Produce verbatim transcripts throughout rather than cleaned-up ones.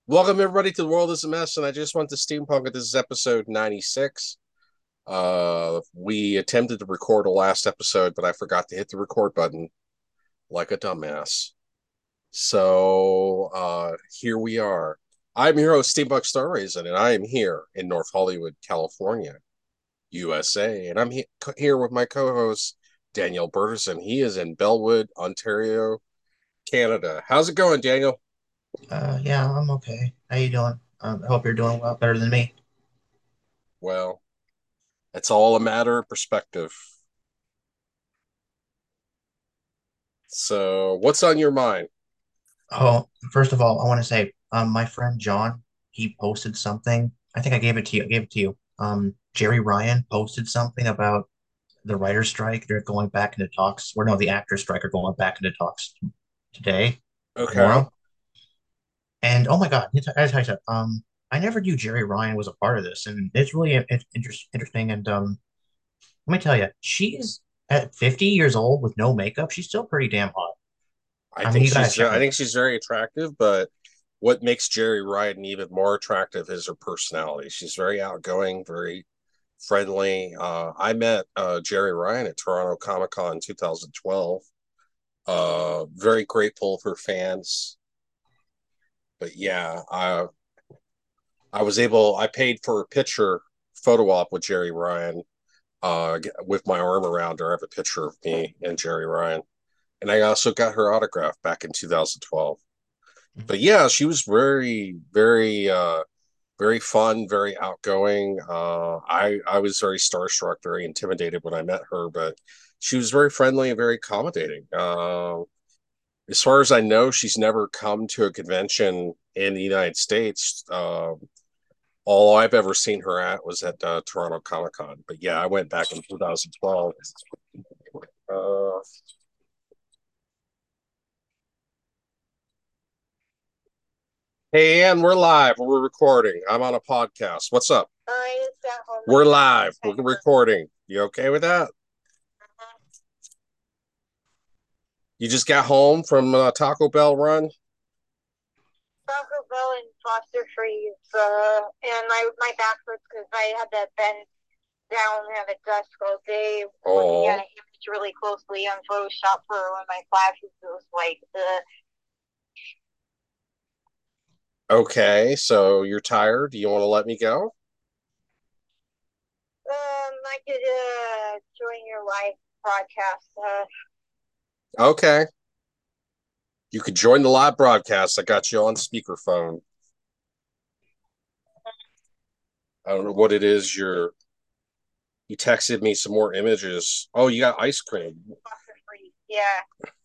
Welcome everybody to The World is a Mess, and I just went to Steampunk. This is episode ninety-six. Uh, we attempted to record a last episode, but I forgot to hit the record button like a dumbass. So uh, here we are. I'm your host, Steampunk Star Raisin, and I am here in North Hollywood, California, U S A. And I'm he- here with my co-host, Daniel Burterson. He is in Bellwood, Ontario, Canada. How's it going, Daniel? Uh, yeah, I'm okay. How you doing? Um, I hope you're doing well, better than me. Well, it's all a matter of perspective. So, what's on your mind? Oh, first of all, I want to say, um, my friend John, he posted something. I think I gave it to you. I gave it to you. Um, Jerry Ryan posted something about the writer's strike. They're going back into talks, or no, the actor's strike are going back into talks today or Okay. tomorrow. And oh my God, I gotta tell you something. Um, I never knew Jerry Ryan was a part of this, and it's really in- interest, interesting. And um, let me tell you, she's at fifty years old with no makeup. She's still pretty damn hot. I I mean, think you gotta she's check I her. think she's very attractive, but what makes Jerry Ryan even more attractive is her personality. She's very outgoing, very friendly. Uh, I met uh, Jerry Ryan at Toronto Comic Con in two thousand twelve. Uh, very grateful for fans, but yeah, I I was able. I paid for a picture photo op with Jerry Ryan. Uh, with my arm around her, I have a picture of me and Jerry Ryan. And I also got her autograph back in two thousand twelve. But yeah, she was very, very, uh, very fun, very outgoing. Uh, I I was very starstruck, very intimidated when I met her, but she was very friendly and very accommodating. Uh, as far as I know, she's never come to a convention in the United States. Uh, all I've ever seen her at was at uh, Toronto Comic Con. But yeah, I went back in two thousand twelve. Uh, Hey, Ann, we're live. We're recording. I'm on a podcast. What's up? I just got home. We're live. We're recording. You okay with that? You just got home from a Taco Bell run? Taco Bell and Foster Freeze, uh, and my my back hurts because I had to bend down and have a desk all day looking at an image really closely on Photoshop for one of my classes. It was like, uh, okay, so you're tired. Do you want to let me go? Um, I could uh join your live broadcast. Uh, Okay. You could join the live broadcast. I got you on speakerphone. I don't know what it is. You're you texted me some more images. Oh, you got ice cream. Yeah.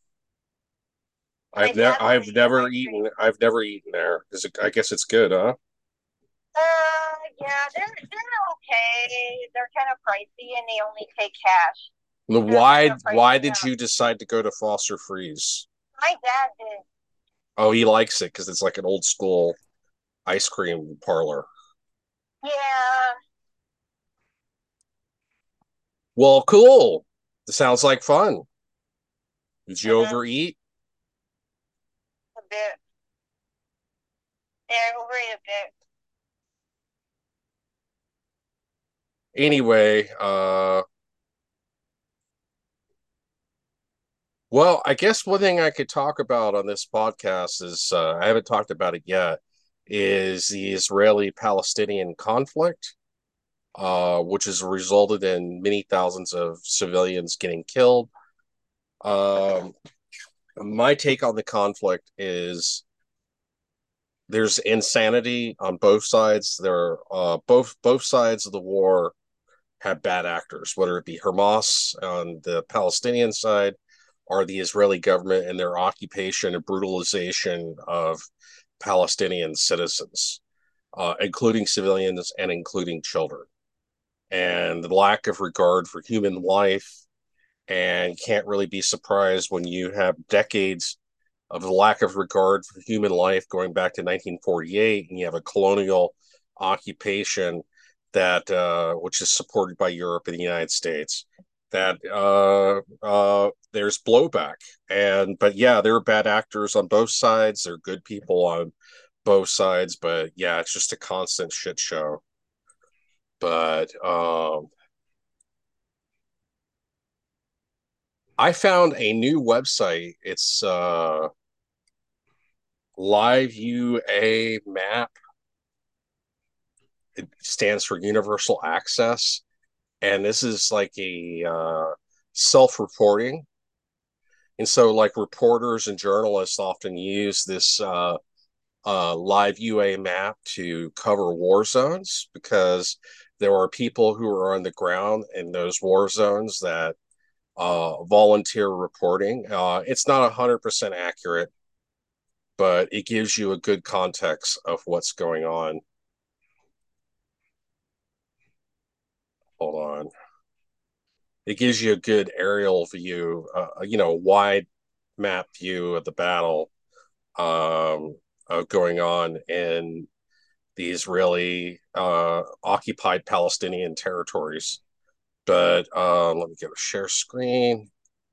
I've never I've never eaten I've never eaten there. Is it, I guess it's good, huh? Uh, yeah, they're they're okay. They're kind of pricey, and they only take cash. Why why did you decide to go to Foster Freeze? My dad did. Oh, he likes it because it's like an old school ice cream parlor. Yeah, Well, cool. This sounds like fun. Did you uh-huh. overeat? A bit. Yeah, I overate a bit. Anyway, uh, well, I guess one thing I could talk about on this podcast is uh, I haven't talked about it yet, is the Israeli-Palestinian conflict, uh, which has resulted in many thousands of civilians getting killed. Um, my take on the conflict is there's insanity on both sides. There, are, uh, both both sides of the war have bad actors, whether it be Hamas on the Palestinian side or the Israeli government and their occupation and brutalization of Palestinian citizens, uh, including civilians and including children, and the lack of regard for human life. And can't really be surprised when you have decades of the lack of regard for human life going back to nineteen forty-eight, and you have a colonial occupation that uh, which is supported by Europe and the United States. That uh, uh, there's blowback, and but yeah, there are bad actors on both sides. There are good people on both sides, but yeah, it's just a constant shit show. But um, I found a new website. It's uh, Live U A Map. It stands for Universal Access, and this is like a uh, self-reporting. And so, like reporters and journalists often use this uh, uh, live U A map to cover war zones because there are people who are on the ground in those war zones that uh, volunteer reporting. Uh, it's not one hundred percent accurate, but it gives you a good context of what's going on. Hold on. It gives you a good aerial view, uh, you know, wide map view of the battle um, uh, going on in the Israeli uh, occupied Palestinian territories. But uh, let me get a share screen.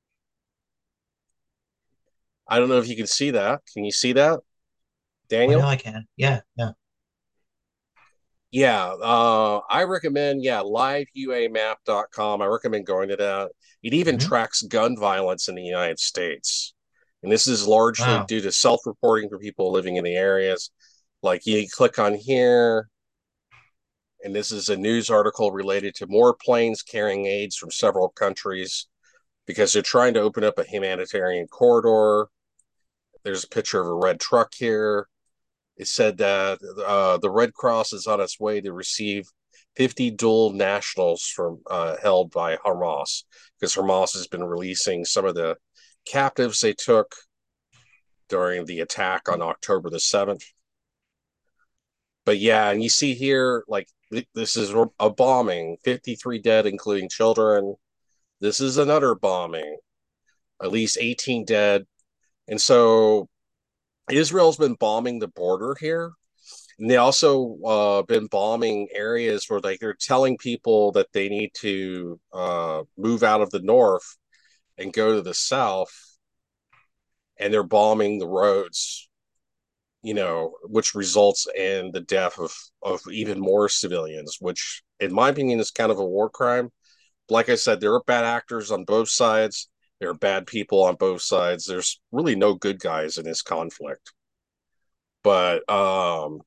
I don't know if you can see that. Can you see that, Oh, now Daniel? I can. Yeah, yeah. Yeah, uh, I recommend, yeah, live u a map dot com. I recommend going to that. It even Hmm. tracks gun violence in the United States. And this is largely Wow. due to self-reporting for people living in the areas. Like you click on here, and this is a news article related to more planes carrying aids from several countries because they're trying to open up a humanitarian corridor. There's a picture of a red truck here. It said that uh, the Red Cross is on its way to receive fifty dual nationals from uh, held by Hamas because Hamas has been releasing some of the captives they took during the attack on October the seventh. But yeah, and you see here, like, this is a bombing, fifty-three dead, including children. This is another bombing, at least eighteen dead. And so Israel's been bombing the border here. And they also uh, been bombing areas where like they're telling people that they need to uh, move out of the north and go to the south, and they're bombing the roads, you know, which results in the death of of even more civilians, which in my opinion is kind of a war crime. Like I said, there are bad actors on both sides. There are bad people on both sides. There's really no good guys in this conflict. But um,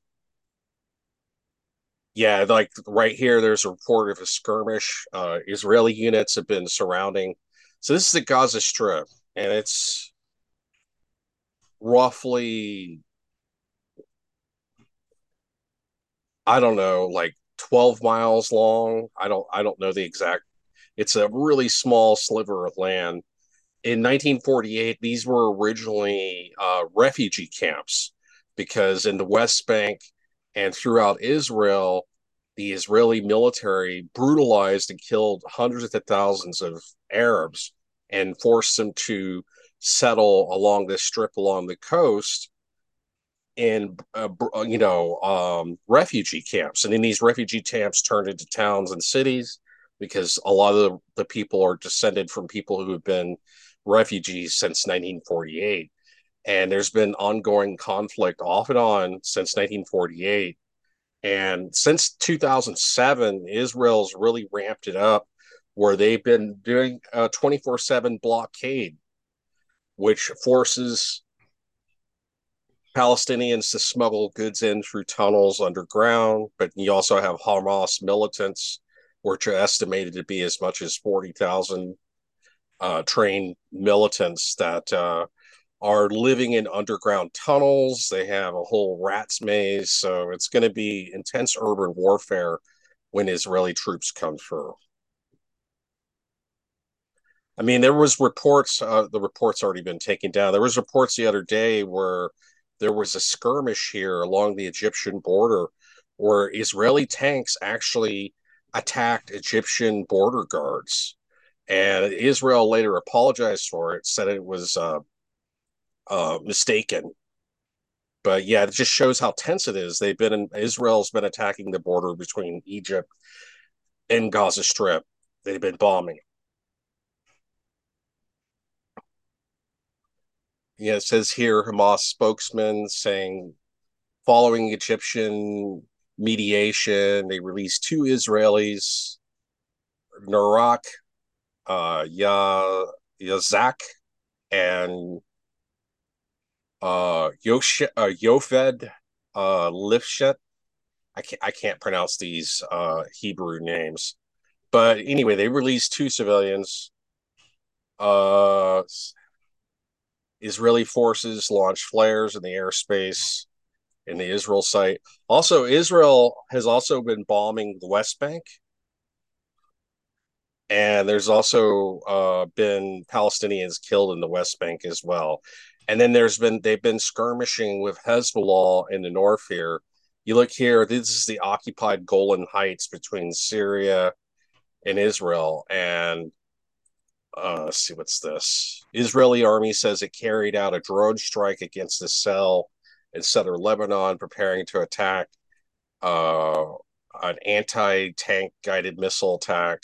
yeah, like right here, there's a report of a skirmish. Uh, Israeli units have been surrounding. So this is the Gaza Strip, and it's roughly, I don't know, like twelve miles long. I don't, I don't know the exact. It's a really small sliver of land. In nineteen forty-eight, these were originally uh, refugee camps because in the West Bank and throughout Israel, the Israeli military brutalized and killed hundreds of thousands of Arabs and forced them to settle along this strip along the coast in uh, you know um, refugee camps, and then these refugee camps turned into towns and cities because a lot of the, the people are descended from people who have been refugees since nineteen forty-eight, and there's been ongoing conflict off and on since nineteen forty-eight, and since two thousand seven Israel's really ramped it up where they've been doing a twenty-four seven blockade which forces Palestinians to smuggle goods in through tunnels underground, but you also have Hamas militants, which are estimated to be as much as forty thousand uh, trained militants that uh, are living in underground tunnels. They have a whole rat's maze. So it's going to be intense urban warfare when Israeli troops come through. I mean, there was reports. Uh, the reports already been taken down. There was reports the other day where there was a skirmish here along the Egyptian border, where Israeli tanks actually attacked Egyptian border guards, and Israel later apologized for it, said it was uh, uh, mistaken. But yeah, it just shows how tense it is. They've been in, Israel's been attacking the border between Egypt and Gaza Strip. They've been bombing. Yeah, it says here Hamas spokesman saying Following Egyptian mediation, they released two Israelis, Narak uh, Ya Yazak and uh, Yosh uh, Yofed uh, Lifshet. I can't I can't pronounce these uh, Hebrew names, but anyway, they released two civilians. Uh, Israeli forces launched flares in the airspace in the Israel site. Also, Israel has also been bombing the West Bank, and there's also uh, been Palestinians killed in the West Bank as well. And then there's been they've been skirmishing with Hezbollah in the north here. You look here, this is the occupied Golan Heights between Syria and Israel. And uh, let's see, what's this? Israeli army says it carried out a drone strike against a cell in southern Lebanon, preparing to attack uh, an anti-tank guided missile attack.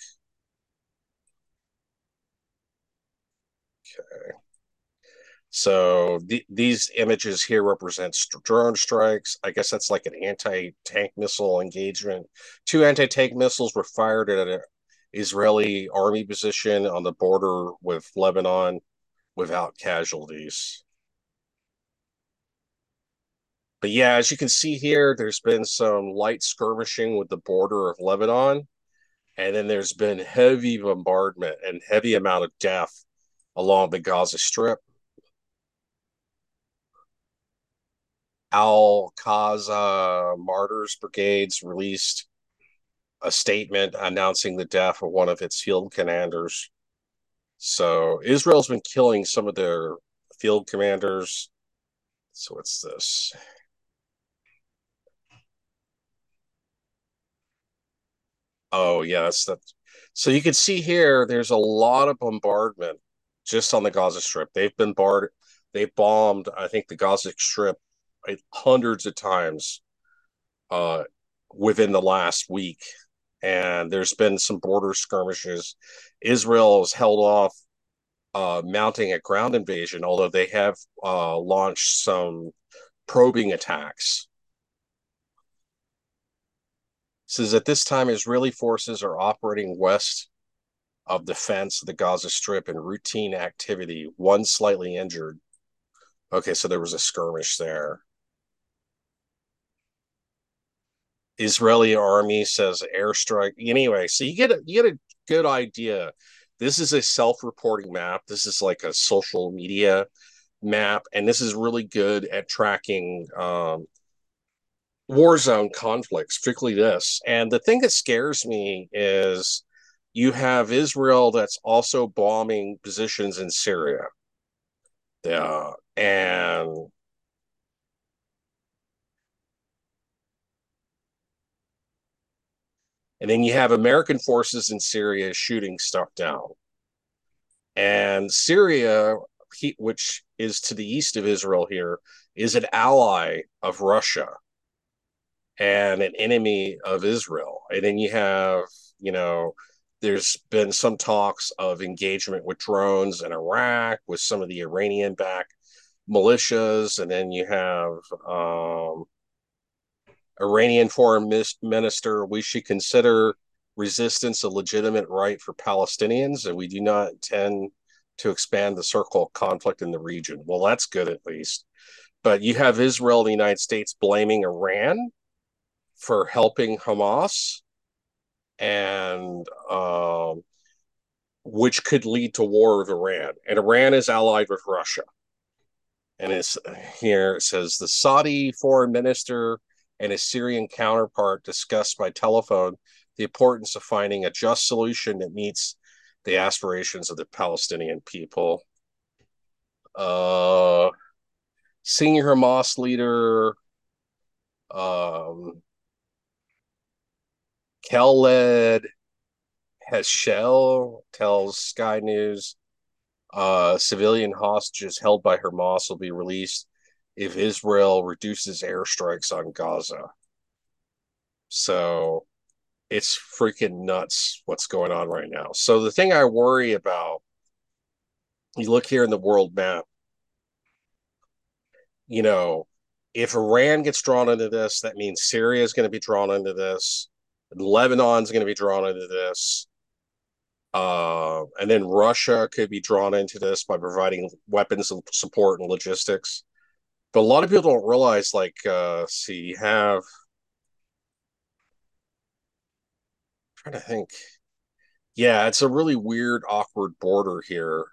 Okay. So th- these images here represent st- drone strikes. I guess that's like an anti-tank missile engagement. Two anti-tank missiles were fired at an Israeli army position on the border with Lebanon without casualties. But yeah, as you can see here, there's been some light skirmishing with the border of Lebanon, and then there's been heavy bombardment and heavy amount of death along the Gaza Strip. Al Qaza Martyrs Brigades released a statement announcing the death of one of its field commanders. So Israel's been killing some of their field commanders. So what's this? Oh, yes, that. So you can see here, there's a lot of bombardment just on the Gaza Strip. They've been barred, they bombed, I think, the Gaza Strip like, hundreds of times uh, within the last week. And there's been some border skirmishes. Israel has held off uh, mounting a ground invasion, although they have uh, launched some probing attacks. It says at this time, Israeli forces are operating west of the fence of the Gaza Strip in routine activity. One slightly injured. Okay, so there was a skirmish there. Israeli army says airstrike. Anyway, so you get a you get a good idea. This is a self-reporting map. This is like a social media map, and this is really good at tracking um, war zone conflicts, particularly this. And the thing that scares me is you have Israel that's also bombing positions in Syria. Yeah, and and then you have American forces in Syria shooting stuff down. And Syria, which is to the east of Israel here, is an ally of Russia and an enemy of Israel. And then you have, you know, there's been some talks of engagement with drones in Iraq with some of the Iranian backed militias. And then you have um, Iranian foreign minister, we should consider resistance a legitimate right for Palestinians, and we do not intend to expand the circle of conflict in the region. Well, that's good at least. But you have Israel and the United States blaming Iran for helping Hamas, and um, which could lead to war with Iran. And Iran is allied with Russia. And it's here it says the Saudi foreign minister and his Syrian counterpart discussed by telephone the importance of finding a just solution that meets the aspirations of the Palestinian people. Uh, senior Hamas leader um, Khaled Heschel tells Sky News uh, civilian hostages held by Hamas will be released if Israel reduces airstrikes on Gaza. So it's freaking nuts what's going on right now. So the thing I worry about, you look here in the world map, you know, If Iran gets drawn into this, that means Syria is going to be drawn into this. Lebanon's going to be drawn into this. Uh, and then Russia could be drawn into this by providing weapons support and logistics. But a lot of people don't realize, like, uh, see, you have, I'm trying to think. Yeah, it's a really weird, awkward border here.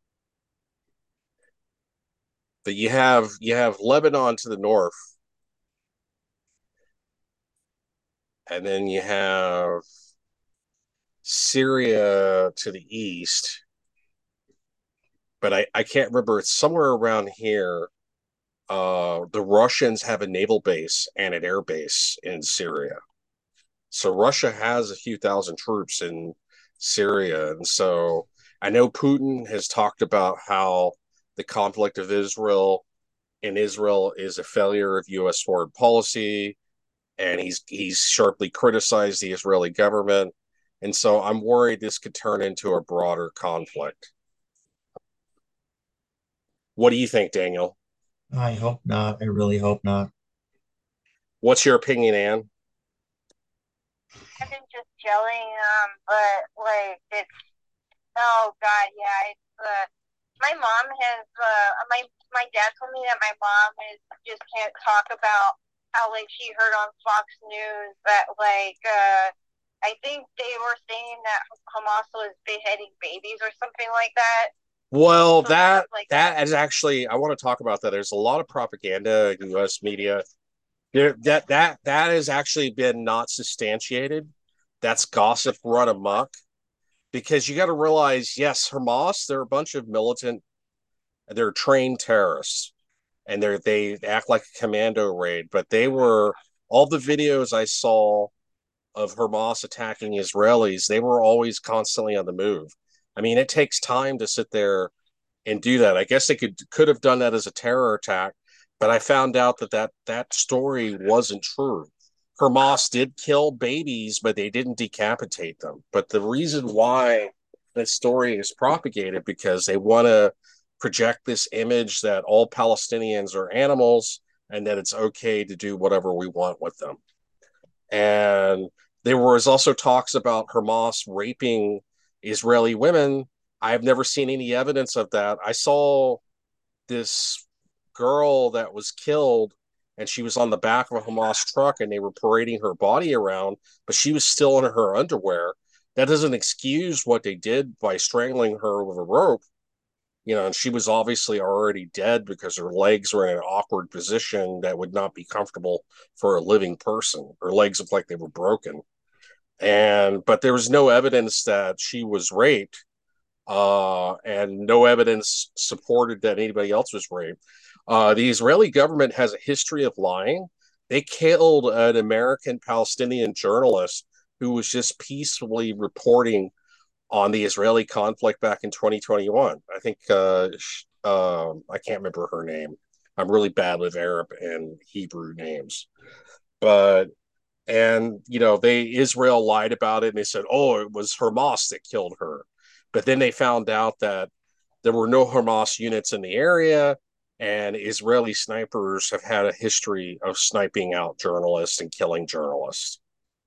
That you have you have Lebanon to the north, and then you have Syria to the east. But I, I can't remember. It's somewhere around here. Uh, the Russians have a naval base and an air base in Syria. So Russia has a few thousand troops in Syria. And so I know Putin has talked about how the conflict of Israel in Israel is a failure of U S foreign policy, and he's he's sharply criticized the Israeli government. And so I'm worried this could turn into a broader conflict. What do you think, Daniel? I hope not. I really hope not. What's your opinion, Anne? I've been just gelling, um, but like it's oh god, yeah, it's uh, my mom has uh, my my dad told me that my mom is just can't talk about how like she heard on Fox News that like uh, I think they were saying that Hamas was beheading babies or something like that. Well, So that that was like that is actually I want to talk about that. There's a lot of propaganda in U S media. There, that that that has actually been not substantiated. That's gossip run amok because you got to realize, yes, Hamas, they're a bunch of militant, they're trained terrorists, and they're they act like a commando raid. But they were all the videos I saw of Hamas attacking Israelis. They were always constantly on the move. I mean, it takes time to sit there and do that. I guess they could could have done that as a terror attack, but I found out that that, that story wasn't true. Hamas did kill babies, but they didn't decapitate them. But the reason why this story is propagated because they want to project this image that all Palestinians are animals and that it's okay to do whatever we want with them. And there was also talks about Hamas raping Israeli women. I've never seen any evidence of that. I saw this girl that was killed and she was on the back of a Hamas truck and they were parading her body around, but she was still in her underwear. That doesn't excuse what they did by strangling her with a rope. You know, and she was obviously already dead because her legs were in an awkward position that would not be comfortable for a living person. Her legs looked like they were broken. And but there was no evidence that she was raped, uh, and no evidence supported that anybody else was raped. Uh, the Israeli government has a history of lying. They killed an American Palestinian journalist who was just peacefully reporting on the Israeli conflict back in twenty twenty-one. I think uh, um, I can't remember her name. I'm really bad with Arab and Hebrew names, but and you know they Israel lied about it and they said, "Oh, it was Hamas that killed her," but then they found out that there were no Hamas units in the area, and Israeli snipers have had a history of sniping out journalists and killing journalists.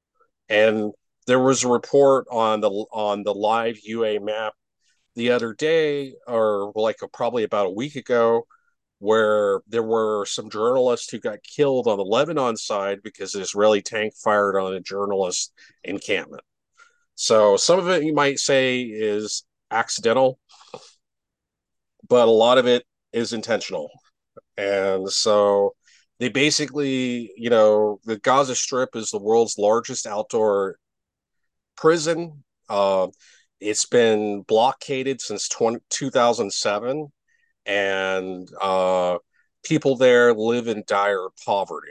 And there was a report on the on the live U A map the other day, or like a, probably about a week ago, where there were some journalists who got killed on the Lebanon side because an Israeli tank fired on a journalist encampment. So some of it you might say is accidental, but a lot of it is intentional. And so they basically, you know, the Gaza Strip is the world's largest outdoor prison. Uh, it's been blockaded since two thousand seven, and uh, people there live in dire poverty.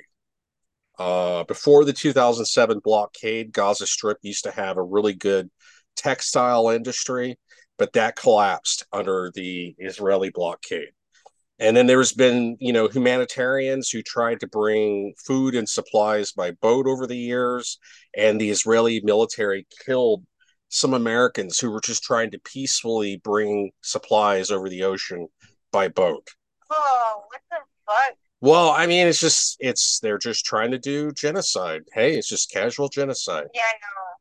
Uh, before the two thousand seven blockade, Gaza Strip used to have a really good textile industry, but that collapsed under the Israeli blockade. And then there's been, you know, humanitarians who tried to bring food and supplies by boat over the years, and the Israeli military killed some Americans who were just trying to peacefully bring supplies over the ocean by boat. oh, what the fuck? Well, I mean, it's just it's they're just trying to do genocide. Hey, it's just casual genocide. Yeah, I know.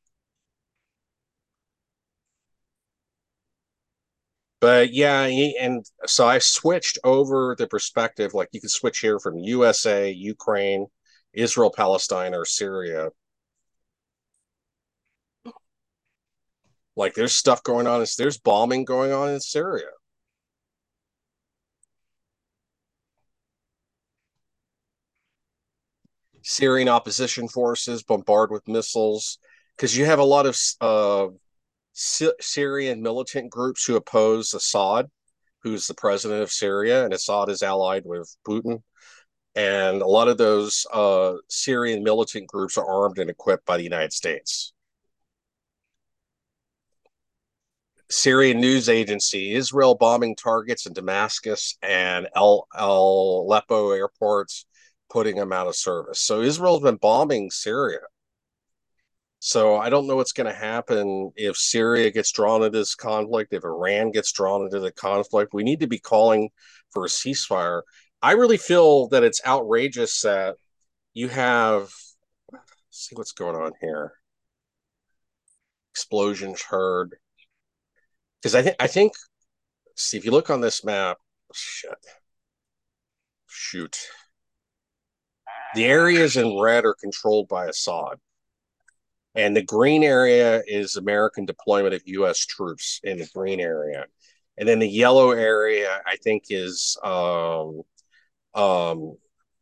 But yeah, and so I switched over the perspective. Like you can switch here from U S A, Ukraine, Israel, Palestine, or Syria. Like there's stuff going on. There's bombing going on in Syria. Syrian opposition forces bombard with missiles because you have a lot of uh, Sy- Syrian militant groups who oppose Assad, who's the president of Syria, and Assad is allied with Putin. And a lot of those uh, Syrian militant groups are armed and equipped by the United States. Syrian news agency Israel bombing targets in Damascus and El, El Aleppo airports, putting them out of service. So Israel's been bombing Syria. So I don't know what's going to happen if Syria gets drawn into this conflict, if Iran gets drawn into the conflict. We need to be calling for a ceasefire. I really feel that it's outrageous that you have, let's see what's going on here. Explosions heard. Because I think I think see if you look on this map, shit, shoot. The areas in red are controlled by Assad. And the green area is American deployment of U S troops in the green area. And then the yellow area, I think, is um, um,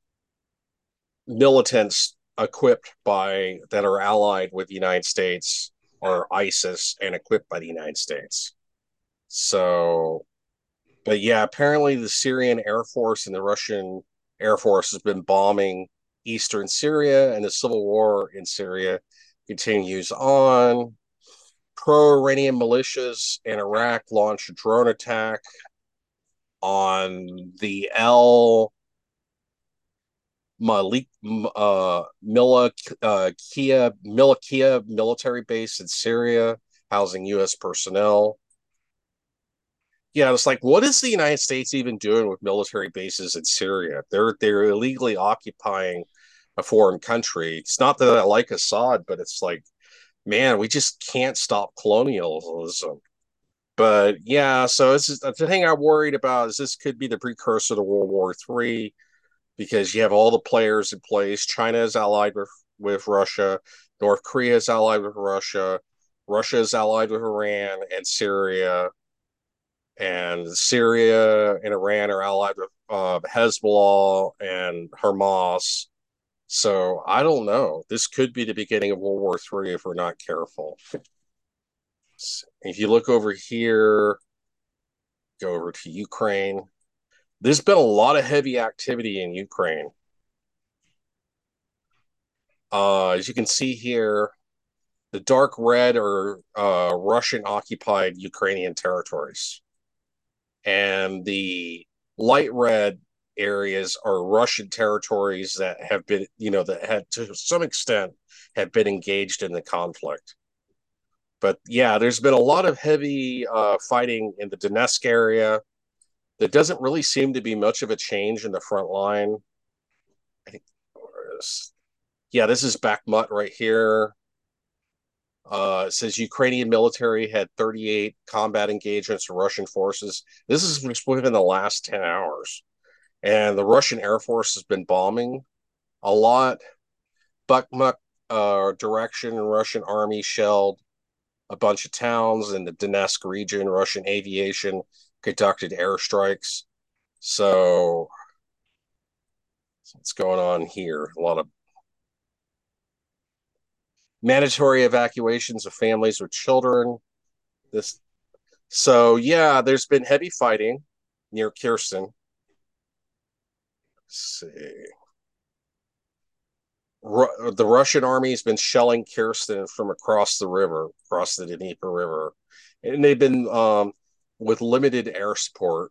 militants equipped by that are allied with the United States or ISIS and equipped by the United States. So, but yeah, apparently the Syrian Air Force and the Russian Air Force has been bombing eastern Syria, and the civil war in Syria continues on. Pro-Iranian militias in Iraq launched a drone attack on the El Malik uh, Mila uh, Kia Milikia military base in Syria, housing U S personnel. Yeah, it's like, what is the United States even doing with military bases in Syria? They're they're illegally occupying a foreign country. It's not that I like Assad, but it's like, man, we just can't stop colonialism. But yeah, so this is the thing I'm worried about is this could be the precursor to World War Three because you have all the players in place. China is allied with with Russia. North Korea is allied with Russia. Russia is allied with Iran and Syria. And Syria and Iran are allied with uh, Hezbollah and Hamas. So I don't know. This could be the beginning of World War Three if we're not careful. If you look over here, go over to Ukraine. There's been a lot of heavy activity in Ukraine. Uh, as you can see here, the dark red are uh, Russian occupied Ukrainian territories. And the light red areas are Russian territories that have been, you know, that had to some extent have been engaged in the conflict. But yeah, there's been a lot of heavy uh, fighting in the Donetsk area. There doesn't really seem to be much of a change in the front line. I think, yeah, this is Bakhmut right here. Uh, it says Ukrainian military had thirty-eight combat engagements with Russian forces. This is within the last ten hours. And the Russian Air Force has been bombing a lot. Bakhmut uh, direction, Russian army shelled a bunch of towns in the Donetsk region. Russian aviation conducted airstrikes. So, what's going on here? A lot of mandatory evacuations of families with children. This, so yeah, there's been heavy fighting near Kherson. Let's see. Ru- the Russian army has been shelling Kherson from across the river, across the Dnieper River, and they've been um, with limited air support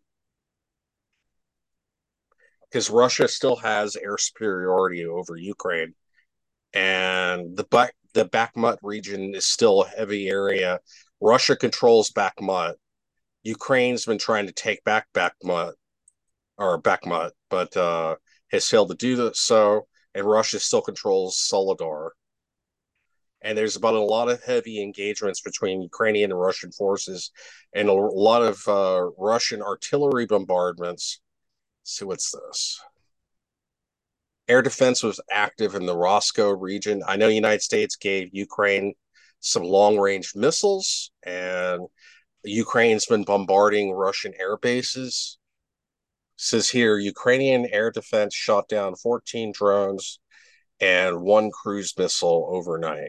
because Russia still has air superiority over Ukraine, and the back the Bakhmut region is still a heavy area. Russia controls Bakhmut. Ukraine's been trying to take back Bakhmut or Bakhmut, but uh, has failed to do so, and Russia still controls Soledar. And there's about a lot of heavy engagements between Ukrainian and Russian forces, and a lot of uh, Russian artillery bombardments. Let's see, what's this? Air defense was active in the Roscoe region. I know the United States gave Ukraine some long-range missiles, and Ukraine's been bombarding Russian air bases. It says here, Ukrainian air defense shot down fourteen drones and one cruise missile overnight.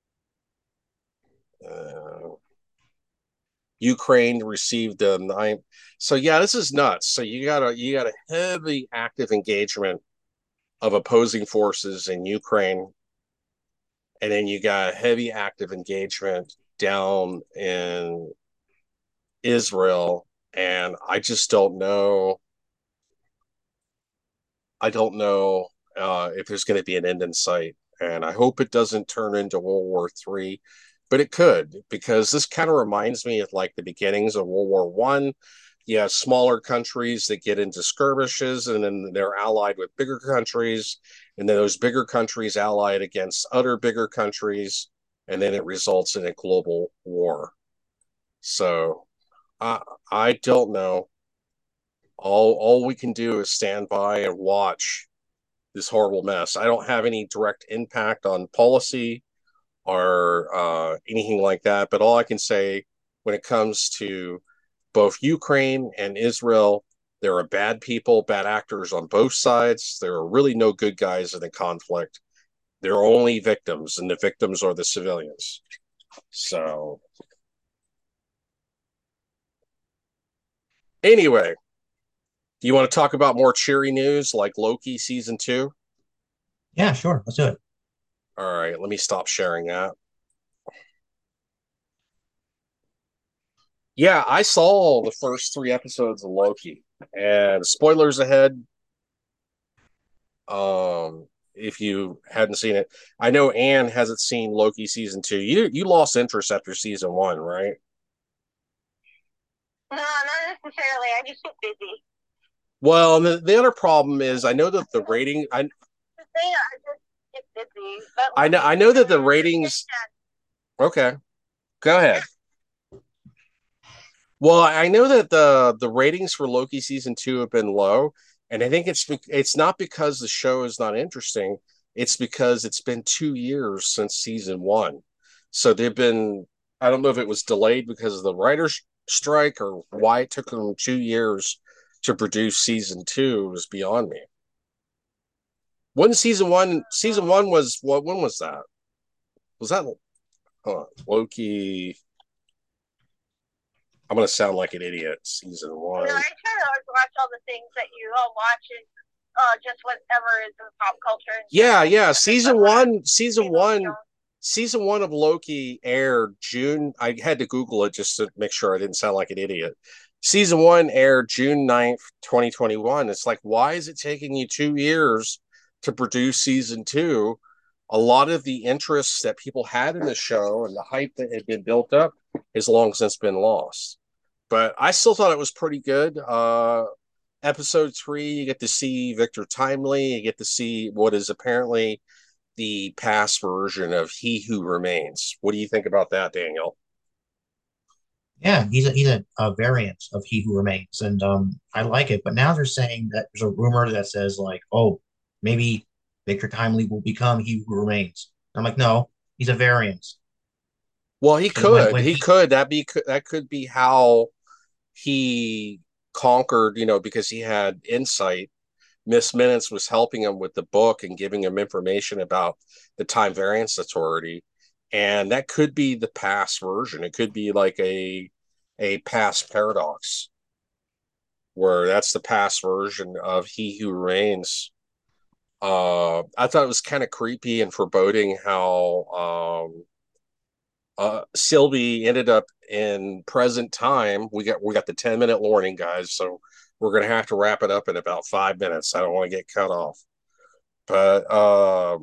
Uh, Ukraine received the nine. So yeah, this is nuts. So you got a you got a heavy active engagement of opposing forces in Ukraine, and then you got heavy active engagement down in Israel, and I just don't know. I don't know uh, if there's going to be an end in sight, and I hope it doesn't turn into World War Three, but it could, because this kind of reminds me of like the beginnings of World War One. You have smaller countries that get into skirmishes, and then they're allied with bigger countries, and then those bigger countries allied against other bigger countries, and then it results in a global war. So I I don't know. All all we can do is stand by and watch this horrible mess. I don't have any direct impact on policy or uh, anything like that, but all I can say when it comes to both Ukraine and Israel, there are bad people, bad actors on both sides. There are really no good guys in the conflict. There are only victims, and the victims are the civilians. So, anyway, do you want to talk about more cheery news like Loki season two? Yeah, sure. Let's do it. All right, let me stop sharing that. Yeah, I saw the first three episodes of Loki, and spoilers ahead. Um, if you hadn't seen it, I know Anne hasn't seen Loki season two. You you lost interest after season one, right? No, not necessarily. I just get busy. Well, the, the other problem is I know that the rating I The thing, I just get busy. But I know I know that the ratings. Okay, go ahead. Well, I know that the the ratings for Loki season two have been low, and I think it's it's not because the show is not interesting. It's because it's been two years since season one, so they've been. I don't know if it was delayed because of the writers' strike or why it took them two years to produce season two is beyond me. When season one? Season one was what? When was that? Was that huh, Loki? I'm gonna sound like an idiot. Season one. You know, I try to watch all the things that you all watch and uh, just whatever is in pop culture. Yeah, yeah. Season one, season one, season one of Loki aired June. I had to Google it just to make sure I didn't sound like an idiot. Season one aired June ninth, twenty twenty-one. It's like, why is it taking you two years to produce season two? A lot of the interest that people had in the show and the hype that had been built up has long since been lost. But I still thought it was pretty good. Uh, episode three, you get to see Victor Timely. You get to see what is apparently the past version of He Who Remains. What do you think about that, Daniel? Yeah, he's a he's a, a variant of He Who Remains, and um, I like it. But now they're saying that there's a rumor that says like, oh, maybe Victor Timely will become He Who Remains. I'm like, no, he's a variant. Well, he Because when could. when He he could. That be that could be how he conquered, you know, because he had insight. Miss Minutes was helping him with the book and giving him information about the Time Variance Authority. And that could be the past version. It could be like a a past paradox where that's the past version of He Who Remains. Uh, I thought it was kind of creepy and foreboding how um, uh, Sylvie ended up in present time. We got we got the ten minute warning, guys. So we're gonna have to wrap it up in about five minutes. I don't want to get cut off. But uh,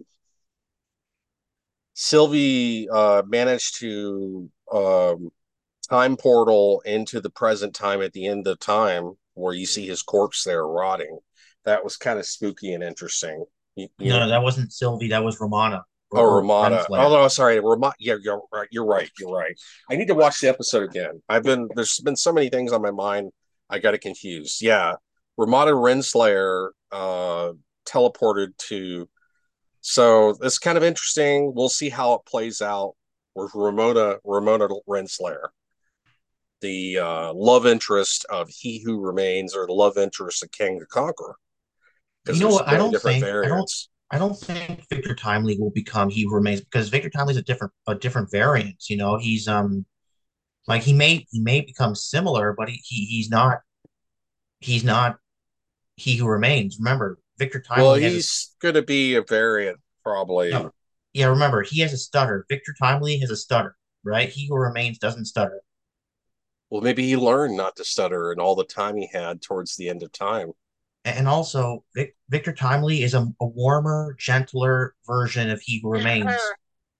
Sylvie uh, managed to um, time portal into the present time at the end of time, where you see his corpse there rotting. That was kind of spooky and interesting. You, you No, know, no, that wasn't Sylvie. That was Romana or, oh, or Ramada. Oh Renslayer. no, sorry, Ramada. Yeah, you're right. You're right. You're right. I need to watch the episode again. I've been there's been so many things on my mind. I got it confused. Yeah, Ramada Renslayer uh, teleported to. So it's kind of interesting. We'll see how it plays out with Ramona Ramona Renslayer, the uh, love interest of He Who Remains, or the love interest of King the Conqueror, because You know there's what? so I many don't different think I don't variants. I don't think Victor Timely will become He Who Remains because Victor Timely is a different a different variant. You know, he's um like he may he may become similar, but he, he he's not he's not He Who Remains. Remember, Victor Well, Timely has a he's going to be a variant, probably. no, yeah. Remember, he has a stutter. Victor Timely has a stutter, right? He Who Remains doesn't stutter. Well, maybe he learned not to stutter and all the time he had towards the end of time. And also, Vic, Victor Timely is a, a warmer, gentler version of He Who Remains.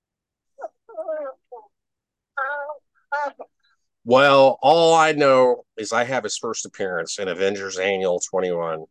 Well, all I know is I have his first appearance in Avengers Annual twenty-one.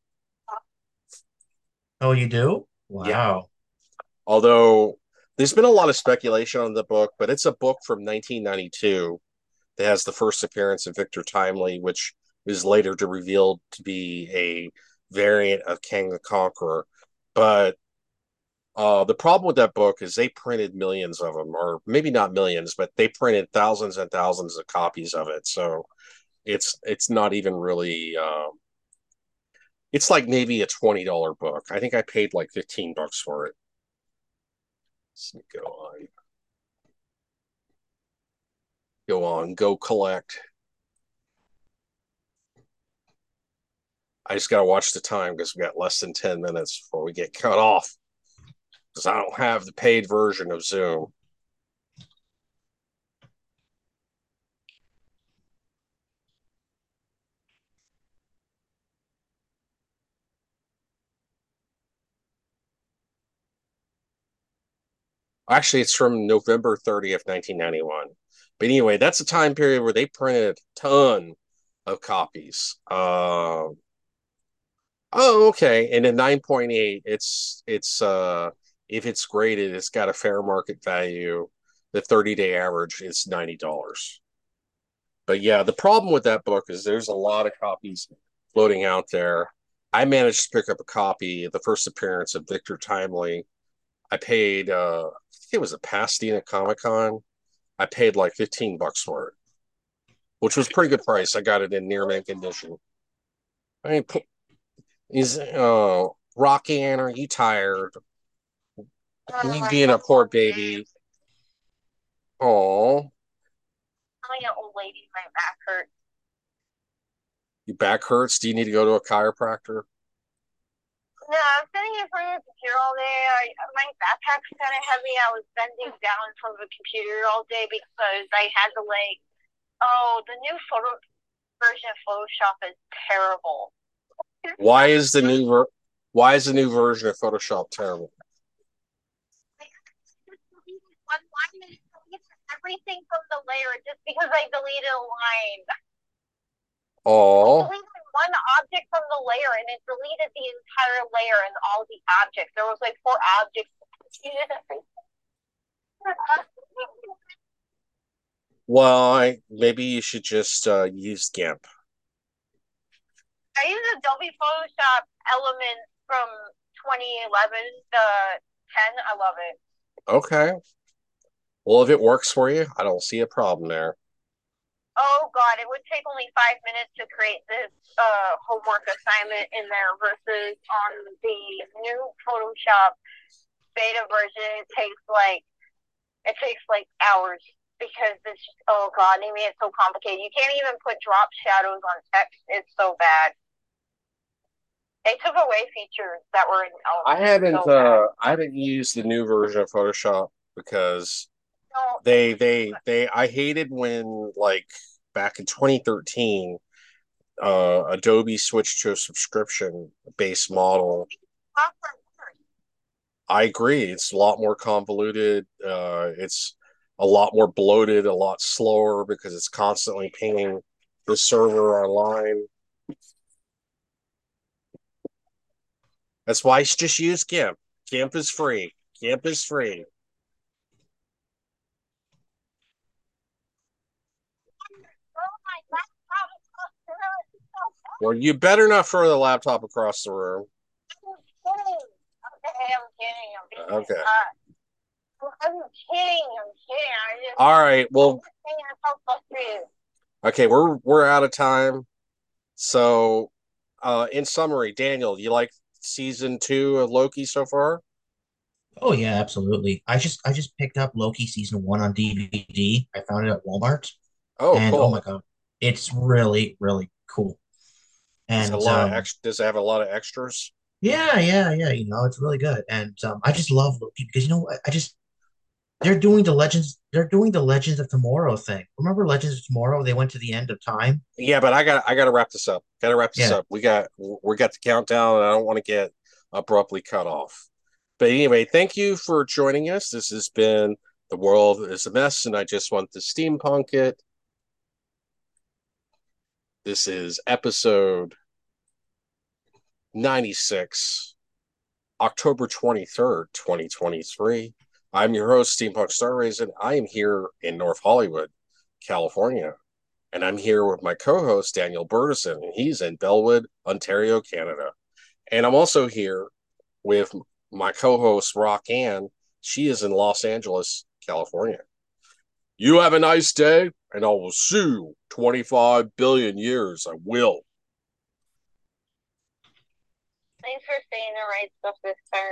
Oh, you do? Yeah. Wow. Although there's been a lot of speculation on the book, but it's a book from nineteen ninety-two that has the first appearance of Victor Timely, which is later to revealed to be a variant of Kang the Conqueror. But uh, the problem with that book is they printed millions of them, or maybe not millions, but they printed thousands and thousands of copies of it. So it's it's not even really. Um, it's like maybe a twenty dollar book. I think I paid like fifteen bucks for it. Let's go on, go on, go collect. I just gotta watch the time because we got less than ten minutes before we get cut off. Because I don't have the paid version of Zoom. Actually, it's from November thirtieth, nineteen ninety-one. But anyway, that's a time period where they printed a ton of copies. Uh, oh, okay. And in nine point eight, it's it's uh if it's graded, it's got a fair market value. The thirty day average is ninety dollars. But yeah, the problem with that book is there's a lot of copies floating out there. I managed to pick up a copy, the first appearance of Victor Timely. I paid uh I think it was a Pasadena Comic Con. I paid like fifteen bucks for it, which was a pretty good price. I got it in near mint condition. I mean, is uh Rocky Ann, are you tired? You being a poor baby. Oh, I'm an old lady. My back hurts. your back hurts. Do you need to go to a chiropractor? No, I'm sitting in front of the computer all day. I, my backpack's kind of heavy. I was bending down in front of the computer all day because I had to like, oh, the new photo version of Photoshop is terrible. Why is the new ver- why is the new version of Photoshop terrible? One line and it deletes everything from the layer just because I deleted a line. Oh, I deleted one object from the layer and it deleted the entire layer and all the objects. There was like four objects. well, I, maybe you should just uh, use GIMP. I use Adobe Photoshop Elements from twenty eleven, the ten. I love it. Okay. Well, if it works for you, I don't see a problem there. Oh God, it would take only five minutes to create this uh, homework assignment in there versus on the new Photoshop beta version. It takes like it takes like hours because it's just, oh God, they made it so complicated. You can't even put drop shadows on text. It's so bad. They took away features that were in Elements. I haven't So uh, I haven't used the new version of Photoshop because no, they they they I hated when, like, back in twenty thirteen, uh, Adobe switched to a subscription based model. I agree. It's a lot more convoluted. Uh, it's a lot more bloated, a lot slower because it's constantly pinging the server online. That's why I just use GIMP. GIMP is free. GIMP is free. Well, you better not throw the laptop across the room. Okay, I'm kidding. I'm kidding. Okay. Uh, I'm kidding. I'm kidding. I just, All right. Well, I'm so frustrated. okay, we're we're out of time. So, uh, in summary, Daniel, you like season two of Loki so far? Oh yeah, absolutely. I just I just picked up Loki season one on D V D. I found it at Walmart, Oh, and oh my cool. God, it's really really cool. Is it a And lot of um, ex? Does it have a lot of extras? yeah, yeah, yeah. You know, it's really good. And um, I just love Loki because you know I, I just they're doing the Legends. They're doing the Legends of Tomorrow thing. Remember Legends of Tomorrow? They went to the end of time. Yeah, but I got I got to wrap this up. Got to wrap this Yeah. up. We got we got the countdown, and I don't want to get abruptly cut off. But anyway, thank you for joining us. This has been The World is a Mess, and I just want to steampunk it. This is episode ninety-six, October twenty-third, twenty twenty-three. I'm your host, Steampunk Star Raisin. I am here in North Hollywood, California. And I'm here with my co host, Daniel Burtison, and he's in Bellwood, Ontario, Canada. And I'm also here with my co host, Rock Ann. She is in Los Angeles, California. You have a nice day, and I will see you twenty-five billion years. I will. Thanks for saying the right stuff this time.